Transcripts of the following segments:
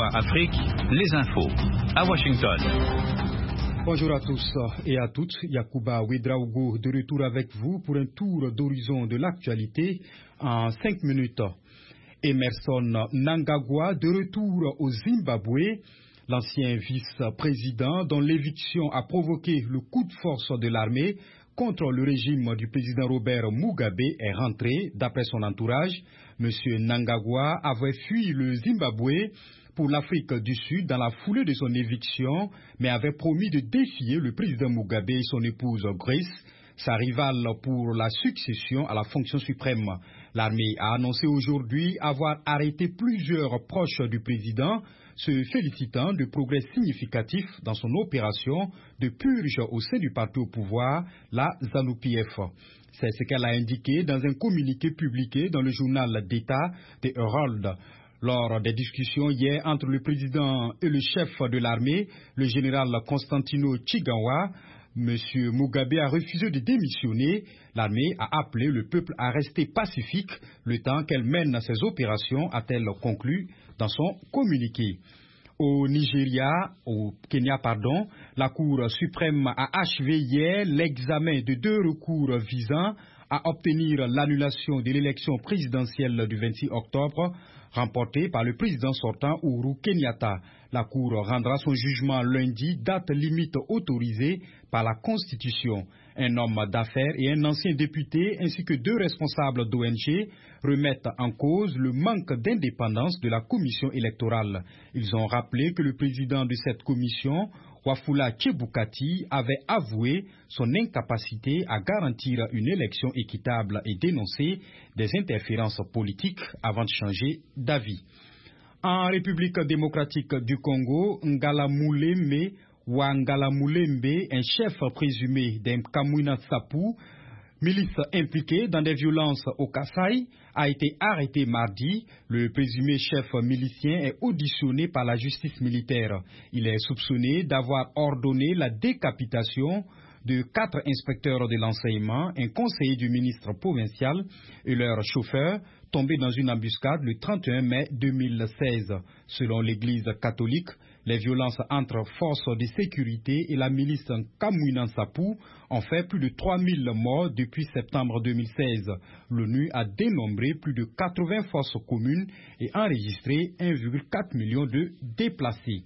VOA Afrique, les infos. À Washington. Bonjour à tous et à toutes. Yacouba Ouedraogo de retour avec vous pour un tour d'horizon de l'actualité en 5 minutes. Emerson Mnangagwa de retour au Zimbabwe. L'ancien vice-président dont l'éviction a provoqué le coup de force de l'armée contre le régime du président Robert Mugabe est rentré. D'après son entourage, M. Mnangagwa avait fui le Zimbabwe pour l'Afrique du Sud dans la foulée de son éviction, mais avait promis de défier le président Mugabe et son épouse Grace, sa rivale pour la succession à la fonction suprême. L'armée a annoncé aujourd'hui avoir arrêté plusieurs proches du président, se félicitant de progrès significatifs dans son opération de purge au sein du parti au pouvoir, la ZANU-PF. C'est ce qu'elle a indiqué dans un communiqué publié dans le journal d'État The Herald. Lors des discussions hier entre le président et le chef de l'armée, le général Constantino Chigawa, M. Mugabe a refusé de démissionner. L'armée a appelé le peuple à rester pacifique le temps qu'elle mène ses opérations, a-t-elle conclu dans son communiqué. Au Kenya, la Cour suprême a achevé hier l'examen de 2 recours visant à obtenir l'annulation de l'élection présidentielle du 26 octobre, remportée par le président sortant Uhuru Kenyatta. La Cour rendra son jugement lundi, date limite autorisée par la Constitution. Un homme d'affaires et un ancien député ainsi que 2 responsables d'ONG remettent en cause le manque d'indépendance de la commission électorale. Ils ont rappelé que le président de cette commission, Wafula Chebukati, avait avoué son incapacité à garantir une élection équitable et dénoncé des interférences politiques avant de changer d'avis. En République démocratique du Congo, Ngala Moulembe, un chef présumé d'un Kamwina Nsapu, milice impliquée dans des violences au Kasaï, a été arrêté mardi. Le présumé chef milicien est auditionné par la justice militaire. Il est soupçonné d'avoir ordonné la décapitation de 4 inspecteurs de l'enseignement, un conseiller du ministre provincial et leur chauffeur, tombés dans une embuscade le 31 mai 2016. Selon l'Église catholique, les violences entre forces de sécurité et la milice Kamwina Nsapu ont fait plus de 3000 morts depuis septembre 2016. L'ONU a dénombré plus de 80 forces communes et enregistré 1,4 million de déplacés.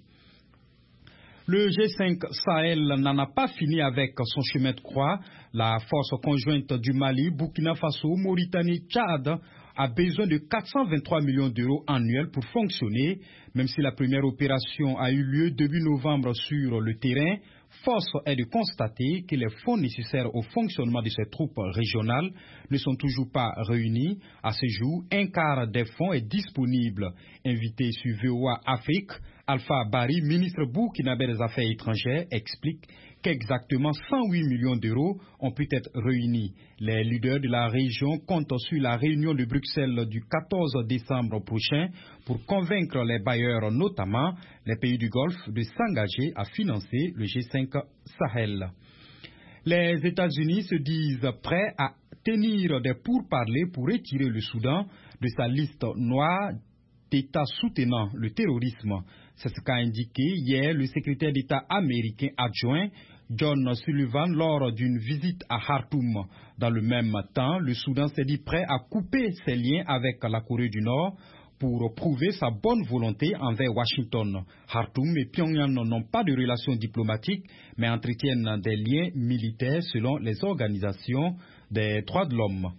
Le G5 Sahel n'en a pas fini avec son chemin de croix. La force conjointe du Mali, Burkina Faso, Mauritanie, Tchad a besoin de 423 millions d'euros annuels pour fonctionner. Même si la première opération a eu lieu début novembre sur le terrain, force est de constater que les fonds nécessaires au fonctionnement de ces troupes régionales ne sont toujours pas réunis. À ce jour, un quart des fonds est disponible. Invité sur VOA Afrique, Alpha Bari, ministre burkinabé des Affaires étrangères, explique qu'exactement 108 millions d'euros ont pu être réunis. Les leaders de la région comptent sur la réunion de Bruxelles du 14 décembre prochain pour convaincre les bailleurs, notamment les pays du Golfe, de s'engager à financer le G5 Sahel. Les États-Unis se disent prêts à tenir des pourparlers pour retirer le Soudan de sa liste noire d'États soutenant le terrorisme. C'est ce qu'a indiqué hier le secrétaire d'État américain adjoint John Sullivan lors d'une visite à Khartoum. Dans le même temps, le Soudan s'est dit prêt à couper ses liens avec la Corée du Nord pour prouver sa bonne volonté envers Washington. Khartoum et Pyongyang n'ont pas de relations diplomatiques, mais entretiennent des liens militaires selon les organisations des droits de l'homme.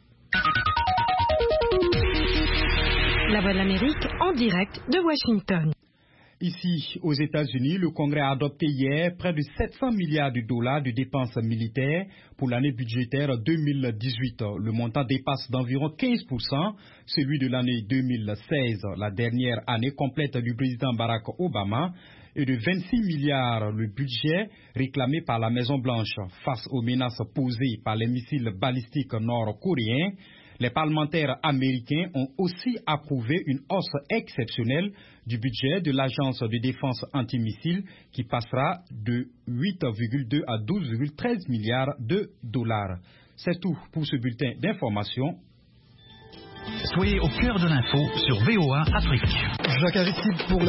La Voix de l'Amérique en direct de Washington. Ici, aux États-Unis, le Congrès a adopté hier près de 700 milliards de dollars de dépenses militaires pour l'année budgétaire 2018. Le montant dépasse d'environ 15% celui de l'année 2016, la dernière année complète du président Barack Obama, et de 26 milliards le budget réclamé par la Maison-Blanche face aux menaces posées par les missiles balistiques nord-coréens. Les parlementaires américains ont aussi approuvé une hausse exceptionnelle du budget de l'Agence de défense antimissiles qui passera de 8,2 à 12,13 milliards de dollars. C'est tout pour ce bulletin d'information. Soyez au cœur de l'info sur VOA Afrique. Jacques Aristide pour